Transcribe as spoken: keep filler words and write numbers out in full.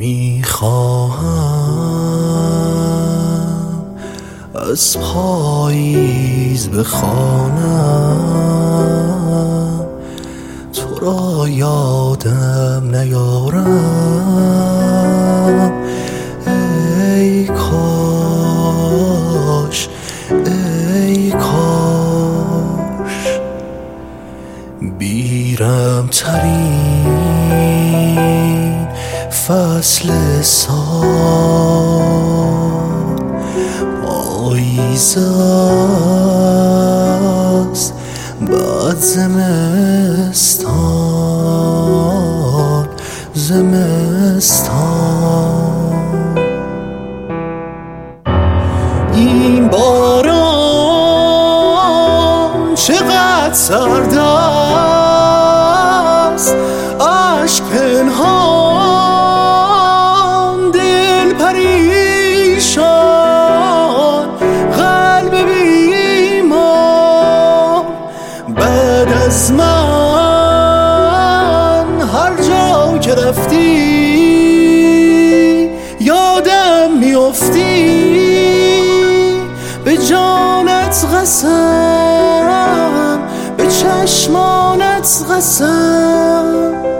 میخواهم از پاییز بخوانم تو را یادم نیارم. ای کاش ای کاش بیرم ترین فصل سال پاییز است، بعد زمستان زمستان. این باران چقدر سرد است، اشک پنهان، دل پریشان، قلب بیمار. بعد از من هر جا که رفتی یادم میافتی، به جانت قسم، به چشمانت قسم.